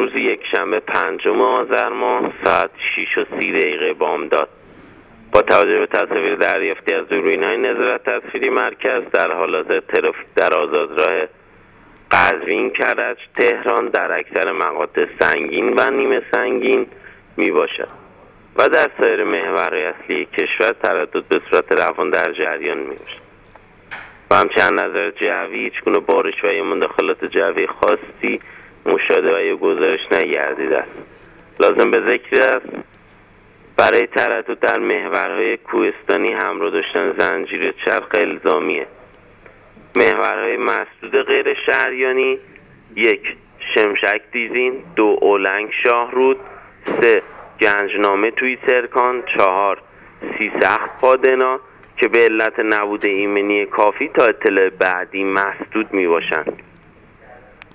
روز یکشنبه 5 آذر ماه ساعت 6:30 بامداد با توجه به تصاویر دریافتی از دوربین‌های نظارت تصویری مرکز در حال حاضر ترافیک در آزادراه قزوین کرج تهران در اکثر مقاطع سنگین و نیمه سنگین می باشد و در سایر محورهای اصلی کشور تردد به صورت روان در جریان می باشد و همچنین نظر جوی هیچگونه بارش و یا مداخلات جوی خاصی مشاهده و یا گزارش نگردیده است. لازم به ذکر است برای تردد در محورهای کوهستانی همراه داشتن زنجیر چرخ الزامیه. محورهای مسدود غیر شهریانی: 1. شمشک دیزین، 2. اولنگ شاهرود، 3. گنجنامه توی سرکان، 4. سیسخت پادنا که به علت نبود ایمنی کافی تا اطلاع بعدی مسدود می باشند.